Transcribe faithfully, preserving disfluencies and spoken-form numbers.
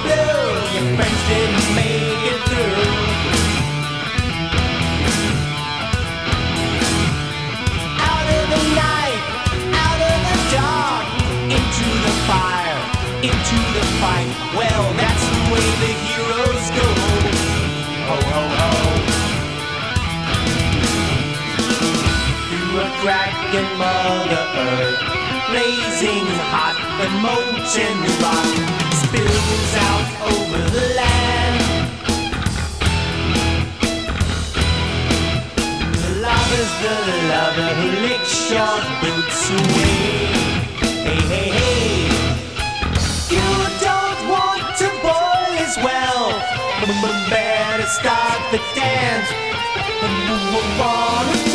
blue. Your friends didn't make it through. Out of the night, out of the dark, into the fire, into the fight. Well, that's the way the heroes go. Ho, ho, ho. Through a crack in Mother Earth, blazing hot, the molten rock spills out over the land. The lover's the lover who licks your boots away. Hey, hey, hey. You don't want to boil as well. Better start the dance. Wanna